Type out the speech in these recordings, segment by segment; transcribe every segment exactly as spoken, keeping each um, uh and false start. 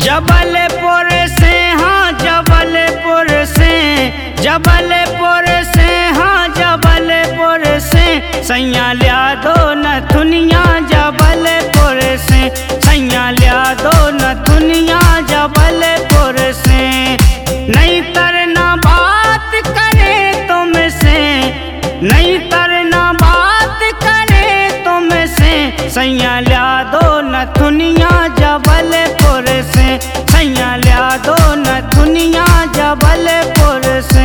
जबलपुर से हाँ जबलपुर से जबलपुर से हाँ जबलपुर से सैया लिया दो नथुनिया जबलपुर से सैया लिया दो नथुनिया जबलपुर से। नहीं तरना बात करे तुमसे नहीं तरना बात करे तुमसे सैया लिया दो नथुनिया जबलपुर से सैया लिया दो नथुनिया जबलपुर से।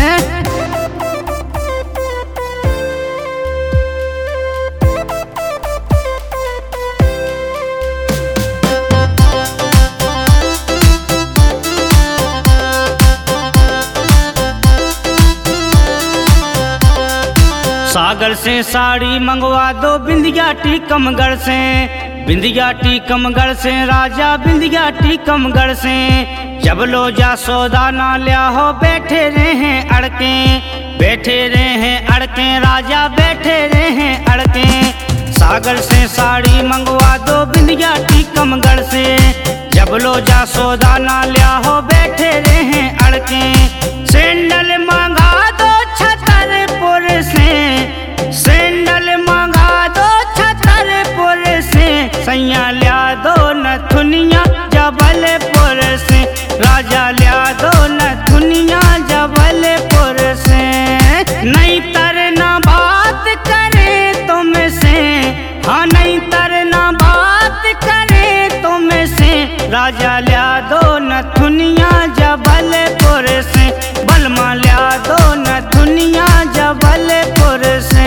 सागर से साड़ी मंगवा दो बिंदिया टीकमगढ़ से बिंदिया टीकमगढ़ से राजा बिंदिया टीकमगढ़ से। जब लो जा सौदा ना लिया हो बैठे रहे हैं अड़के बैठे रहे हैं अड़के राजा बैठे रहे हैं अड़के। सागर से साड़ी मंगवा दो बिंदिया टीकमगढ़ से जब लो जा सौदा ना लिया हो बैठे रहे हैं अड़के। सैंडल मंगा दो छतरपुर से सैंडल मंगा दो छतरपुर से सैया लिया दो नथुनिया जबलपुर से राजा लिया दो नथुनिया जबलपुर से। नहीं तरना बात करे तुमसे हाँ नहीं तरना बात करे तुमसे राजा लिया दो नथुनिया जबलपुर से बलमा लिया दो नथुनिया जबलपुर से।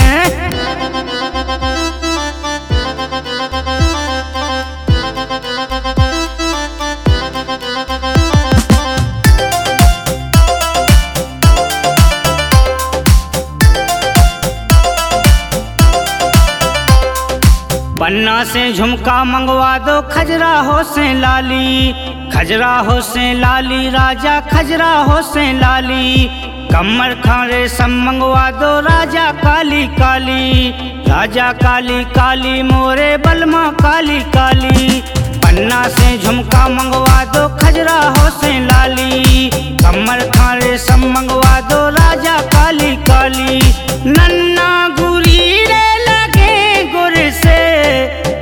पन्ना से झुमका मंगवा दो खजुराहो से लाली खजुराहो से लाली राजा खजुराहो से लाली। कमर खारे सब मंगवा दो राजा काली काली राजा काली काली मोरे बलमा काली काली। पन्ना से झुमका मंगवा दो खजुराहो से लाली कमर खारे सब मंगवा दो राजा काली काली। नन्ना गुरी रे लगे गुर से